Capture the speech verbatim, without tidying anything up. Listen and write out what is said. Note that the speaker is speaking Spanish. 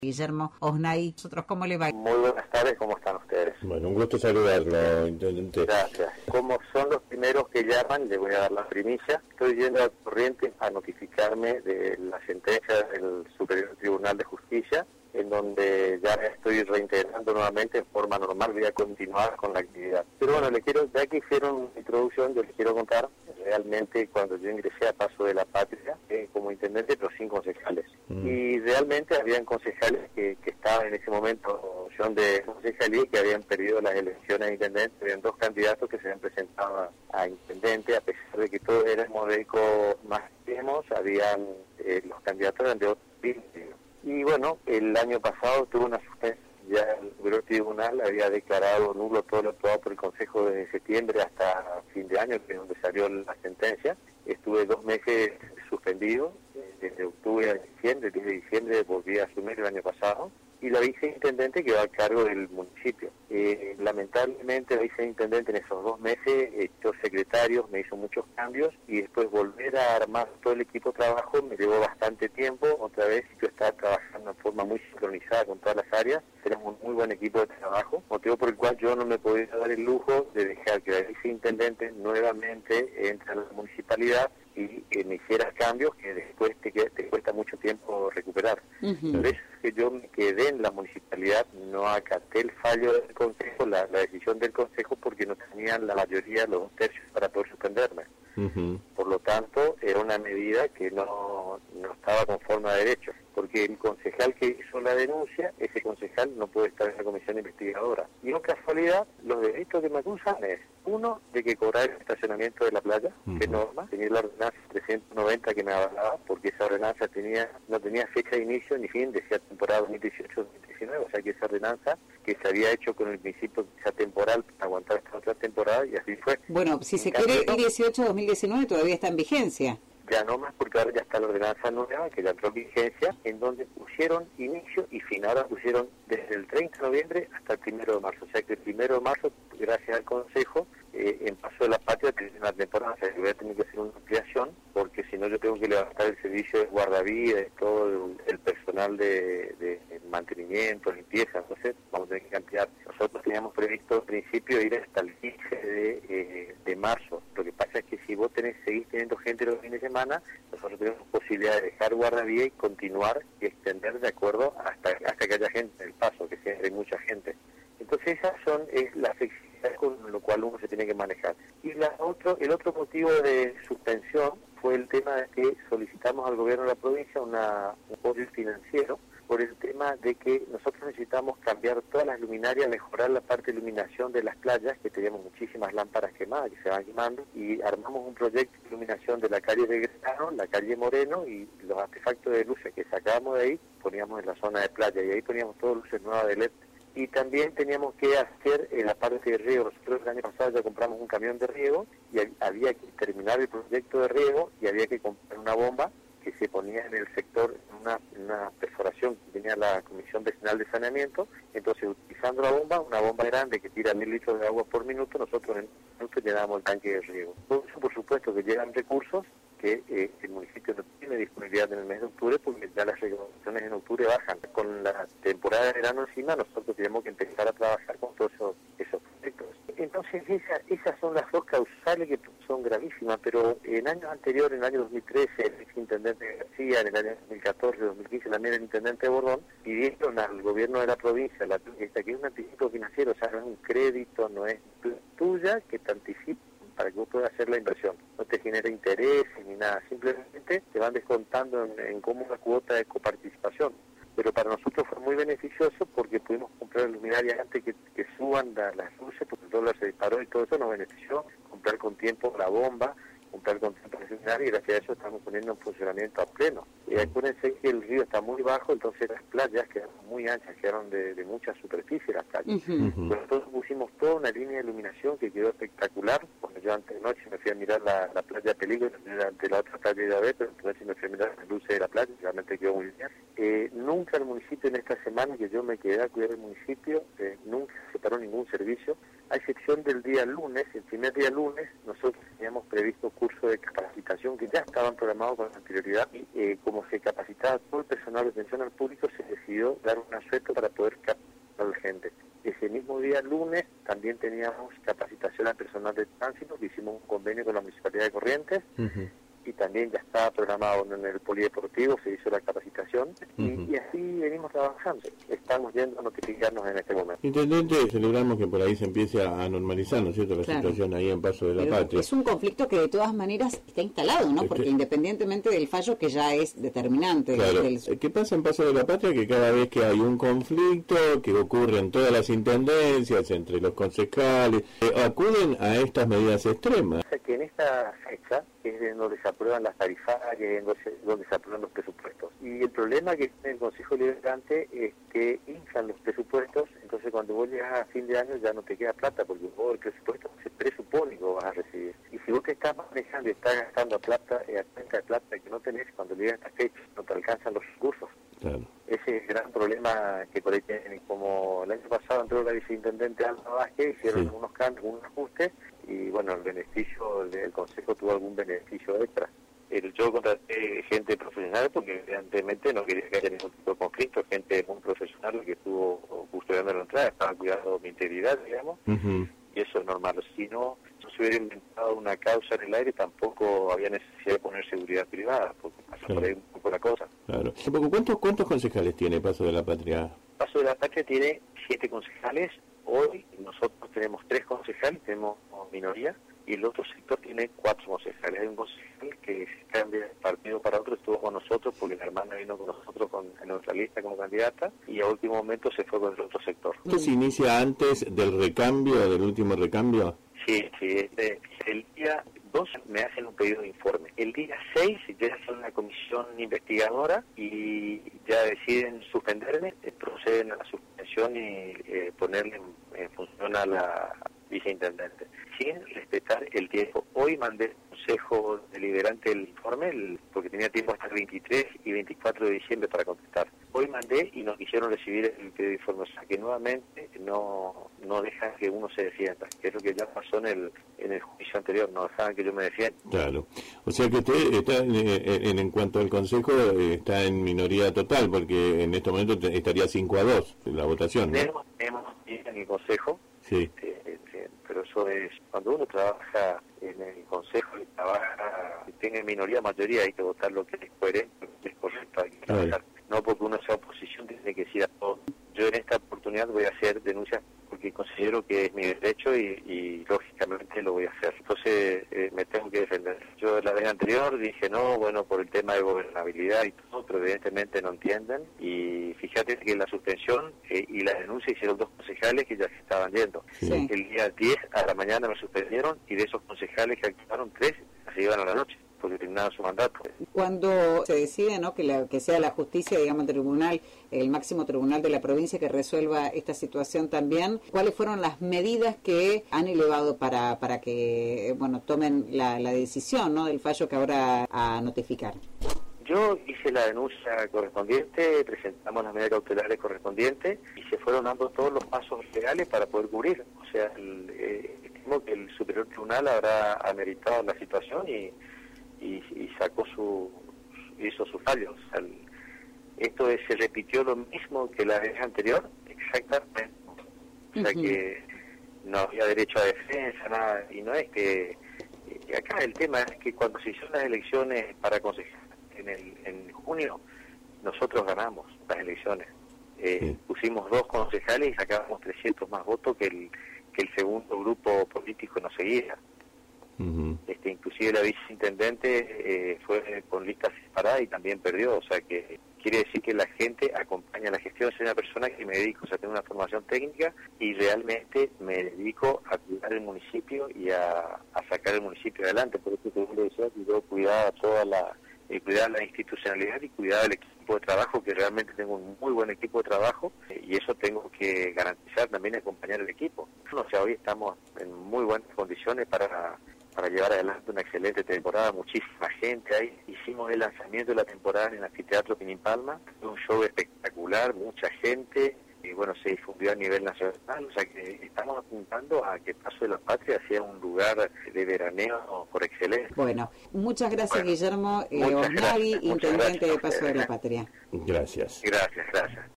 Guillermo Osnay, ¿nosotros cómo le va? Muy buenas tardes, ¿cómo están ustedes? Bueno, un gusto saludarlo, intendente. Gracias. Como son los primeros que llaman, les voy a dar la primicia. Estoy yendo al corriente a notificarme de la sentencia del Superior Tribunal de Justicia, en donde ya me estoy reintegrando nuevamente en forma normal, voy a continuar con la actividad. Pero bueno, les quiero, ya que hicieron una introducción, yo les quiero contar, realmente cuando yo ingresé a Paso de la Patria, eh, como intendente, pero sin concejales. Mm. Y realmente habían concejales que, que estaban en ese momento en opción de concejalía, que habían perdido las elecciones a intendente. Habían dos candidatos que se habían presentado a, a intendente, a pesar de que todos éramos de eco más extremos, habían, eh, los candidatos eran de otro tipo. Y bueno, el año pasado tuvo una suspensión, ya el Superior Tribunal había declarado nulo todo lo aprobado por el Consejo desde septiembre hasta fin de año, que es donde salió la sentencia. Estuve dos meses suspendido, desde octubre a diciembre, desde diciembre volví a asumir el año pasado, y la viceintendente quedó a cargo del municipio. Eh, lamentablemente la viceintendente en esos dos meses echó secretarios, me hizo muchos cambios, y después volver a armar todo el equipo de trabajo me llevó bastante tiempo. Otra vez yo estaba trabajando de forma muy sincronizada con todas las áreas, tenemos un muy buen equipo de trabajo, motivo por el cual yo no me podía dar el lujo de dejar que la viceintendente nuevamente entre a la municipalidad y que me hiciera cambios que después te, te cuesta mucho tiempo recuperar. Uh-huh. Por eso es que yo me quedé en la municipalidad, no acaté el fallo del Consejo, la, la decisión del Consejo, porque no tenían la mayoría, los dos tercios, para poder suspenderme. Uh-huh. Por lo tanto, era una medida que no, no estaba conforme a derecho, porque el concejal que hizo la denuncia, ese concejal no puede estar en la comisión investigadora. Y en casualidad, los delitos que me acusan es, uno, de que cobrar el estacionamiento de la playa, uh-huh. que es norma, tenía la ordenanza trescientos noventa que me avalaba, porque esa ordenanza tenía no tenía fecha de inicio ni fin, decía temporada dos mil dieciocho dos mil diecinueve, o sea que esa ordenanza que se había hecho con el municipio, esa temporal, para aguantar esta otra temporada, y así fue. Bueno, si en se quiere, el dieciocho dos mil diecinueve todavía está en vigencia. Ya no más, porque ahora ya está la ordenanza nueva, que ya entró en vigencia, en donde pusieron inicio y fin. Ahora pusieron desde el treinta de noviembre hasta el primero de marzo. O sea que el primero de marzo, gracias al Consejo, eh, en Paso de la Patria, tiene una temporada. O sea, que voy a tener que hacer una ampliación, porque si no yo tengo que levantar el servicio de guardavidas, todo el, el personal de, de mantenimiento, limpieza. Entonces vamos a tener que ampliar. Nosotros teníamos previsto al principio ir hasta el quince de, eh, de marzo. Lo que pasa es que si vos tenés, seguís teniendo gente los fines de semana, nosotros tenemos posibilidad de dejar guardavía y continuar y extender de acuerdo hasta hasta que haya gente en el paso, que siempre hay mucha gente. Entonces esas son es la flexibilidad con lo cual uno se tiene que manejar. Y la otro, el otro motivo de suspensión fue el tema de que solicitamos al gobierno de la provincia una, un apoyo financiero por el tema de que nosotros necesitamos cambiar todas las luminarias, mejorar la parte de iluminación de las playas, que teníamos muchísimas lámparas quemadas que se van quemando, y armamos un proyecto de iluminación de la calle de Grano, la calle Moreno, y los artefactos de luces que sacábamos de ahí, poníamos en la zona de playa, y ahí poníamos todas luces nuevas de L E D. Y también teníamos que hacer en la parte de riego. Nosotros el año pasado ya compramos un camión de riego, y había que terminar el proyecto de riego, y había que comprar una bomba que se ponía en el sector, en una, una perforación que tenía la Comisión Vecinal de Saneamiento. Entonces, utilizando la bomba, una bomba grande que tira mil litros de agua por minuto, nosotros en un minuto llenamos el tanque de riego. Todo eso, por supuesto, que llegan recursos que eh, el municipio no tiene disponibilidad en el mes de octubre, porque ya las recaudaciones en octubre bajan. Con la temporada de verano encima, nosotros tenemos que empezar a trabajar con todos esos, esos proyectos. Entonces, esa, esas son las dos causales que son gravísimas, pero en años anteriores, en el año dos mil trece, el exintendente García, en el año dos mil catorce, dos mil quince, también el intendente Bordón, pidieron al gobierno de la provincia, la, esta, que es un anticipo financiero, o sea, no es un crédito, no es tuya, que te anticipa para que vos puedas hacer la inversión. No te genera interés ni nada, simplemente te van descontando en, en como una cuota de coparticipación. Pero para nosotros fue muy beneficioso porque pudimos comprar luminarias antes que, que suban la, las luces, porque el dólar se disparó y todo eso nos benefició. Comprar con tiempo la bomba, comprar con tiempo la luminaria, y gracias a eso estamos poniendo en funcionamiento a pleno. Y acuérdense que el río está muy bajo, entonces las playas quedaron muy anchas, quedaron de, de mucha superficie las calles. Uh-huh. Uh-huh. Pero nosotros pusimos toda una línea de iluminación que quedó espectacular. Cuando yo antes de noche me fui a mirar la, la playa Peligro, de la otra playa de Avé, pero antes de noche me fui a mirar las luces de la playa, realmente quedó muy bien. Eh, nunca el municipio en esta semana que yo me quedé a cuidar el municipio, eh, nunca se paró ningún servicio, a excepción del día lunes. El primer día lunes nosotros teníamos previsto cursos de capacitación que ya estaban programados con anterioridad, y eh, como como se capacitaba todo el personal de atención al público, se decidió dar un asueto para poder capacitar a la gente. Ese mismo día, lunes, también teníamos capacitación al personal de tránsito, que hicimos un convenio con la Municipalidad de Corrientes, uh-huh. y también ya estaba programado en el polideportivo, se hizo la capacitación, uh-huh. y, y así venimos trabajando. Estamos yendo a notificarnos en este momento. Intendente, celebramos que por ahí se empiece a normalizar, ¿no es cierto?, la claro. situación ahí en Paso de la Pero Patria. Es un conflicto que de todas maneras está instalado, ¿no? Porque este... independientemente del fallo que ya es determinante. Claro. Del... ¿Qué pasa en Paso de la Patria? Que cada vez que hay un conflicto, que ocurre en todas las intendencias, entre los concejales, eh, acuden a estas medidas extremas. O sea que en esta fecha es en donde se aprueban las tarifarias, en donde, donde se aprueban los presupuestos. Y el problema que tiene el Consejo Liberante es que inflan los presupuestos, entonces cuando vos llegas a fin de año ya no te queda plata, porque vos el presupuesto se presupone que vos vas a recibir. Y si vos te estás manejando y estás gastando plata, eh, cuenta de plata que no tenés, cuando llegas a esta fecha no te alcanzan los recursos. Claro. Ese es el gran problema que por ahí tienen. Como el año pasado entró la viceintendente Alba Vázquez, hicieron sí. unos cambios, unos ajustes, y bueno, el beneficio del Consejo tuvo algún beneficio extra. El, yo contraté gente profesional porque evidentemente no quería que haya ningún tipo de conflicto, gente muy profesional que estuvo custodiando la entrada, estaba cuidando mi integridad, digamos, uh-huh. y eso es normal. Si no, no se hubiera inventado una causa en el aire, tampoco había necesidad de poner seguridad privada, porque pasa claro. por ahí un poco la cosa. Claro. ¿Cuántos, ¿Cuántos concejales tiene Paso de la Patria? Paso de la Patria tiene siete concejales. Hoy nosotros tenemos tres concejales, tenemos minoría, y el otro sector tiene cuatro concejales. Hay un concejal que se cambia de partido para otro, estuvo con nosotros porque la hermana vino con nosotros con, en nuestra lista como candidata, y a último momento se fue con el otro sector. ¿Esto se inicia antes del recambio, del último recambio? Sí, sí. Este, el día dos me hacen un pedido de informe. El día seis ya hacen una comisión investigadora y ya deciden suspenderme, proceden a la suspensión y eh, ponerle en, en función a la viceintendente, sin respetar el tiempo. Hoy mandé al Consejo Deliberante el informe, el, porque tenía tiempo hasta el veintitrés y veinticuatro de diciembre para contestar. Hoy mandé y no quisieron recibir el pedido de informe, o sea que nuevamente no no dejan que uno se defienda, que es lo que ya pasó en el en el juicio anterior, no dejaban que yo me defienda. Claro, o sea que usted está, en, en, en cuanto al Consejo, está en minoría total, porque en este momento estaría cinco a dos la votación, ¿no? Tenemos, tenemos en el Consejo, sí. Este, pero eso es, cuando uno trabaja en el Consejo y trabaja, tiene minoría, mayoría, hay que votar lo que es coherente, lo que es correcto, hay que trabajar. No porque uno sea oposición tiene que decir a todo. Yo en esta oportunidad voy a hacer denuncias porque considero que es mi derecho y, y lógicamente lo voy a hacer. Entonces eh, me tengo que defender. Yo la vez anterior dije no, bueno, por el tema de gobernabilidad y todo, pero evidentemente no entienden. Y fíjate que la suspensión eh, y la denuncia hicieron dos concejales que ya se estaban yendo. Sí. El día diez a la mañana me suspendieron y de esos concejales que actuaron, tres se iban a la noche porque terminaban su mandato. Cuando se decide, ¿no?, que, la, que sea la justicia, digamos, el tribunal, el máximo tribunal de la provincia que resuelva esta situación también, ¿cuáles fueron las medidas que han elevado para para que, bueno, tomen la, la decisión, ¿no?, del fallo que ahora a notificar? Yo hice la denuncia correspondiente, presentamos las medidas cautelares correspondientes y se fueron dando todos los pasos legales para poder cubrir. O sea, el, eh, estimo que el Superior Tribunal habrá ameritado la situación y Y, y sacó su hizo su fallo. O sea, el, esto es, se repitió lo mismo que la vez anterior, exactamente. O sea uh-huh. que no había derecho a defensa, nada, y no es que, que acá el tema es que cuando se hicieron las elecciones para concejal en el en junio, nosotros ganamos las elecciones. Eh, sí. Pusimos dos concejales y sacábamos trescientos más votos que el que el segundo grupo político nos seguía. Uh-huh. Este, inclusive la viceintendente eh, fue con listas separadas y también perdió, o sea que quiere decir que la gente acompaña la gestión. Soy una persona que me dedico, o sea, tengo una formación técnica y realmente me dedico a cuidar el municipio y a, a sacar el municipio adelante. Por eso que yo le decía que yo cuidaba toda la, eh, cuidar la institucionalidad y cuidar el equipo de trabajo, que realmente tengo un muy buen equipo de trabajo eh, y eso tengo que garantizar también, acompañar el equipo. O sea, hoy estamos en muy buenas condiciones para para llevar adelante una excelente temporada, muchísima gente ahí. Hicimos el lanzamiento de la temporada en el Anfiteatro Pinipalma, un show espectacular, mucha gente, y bueno, se difundió a nivel nacional, o sea que estamos apuntando a que Paso de la Patria sea un lugar de veraneo por excelencia. Bueno, muchas gracias, bueno, Guillermo eh, Osnagui, intendente de Paso de la Patria. Gracias. Gracias, gracias.